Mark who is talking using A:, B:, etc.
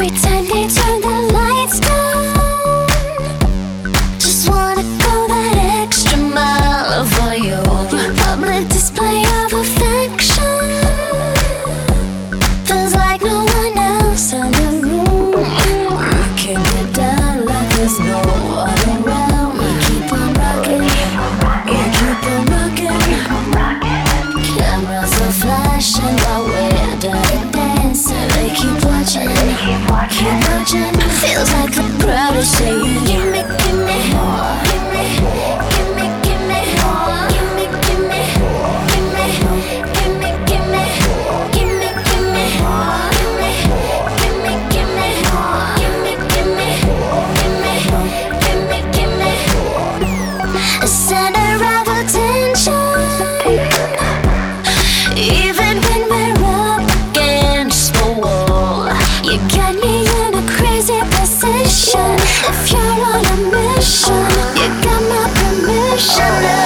A: Every time they turn the lights down, just wanna go that extra mile for you. Public display of affection feels like no one else in the room. We can get down like there's no one around. We keep on rocking, we keep on rocking. Cameras are flashing while we're dirty dancing. They keep watching, keep watching. Feels like the crowd is saying, give me, give me, give me, give me, give me, give me, give me, give me, give me, give me, give me, give me, give me, give me, give me, give me, give me, a center of attention. Even when we're up against the wall, you got me in a crazy position. If you're on a mission, you got my permission.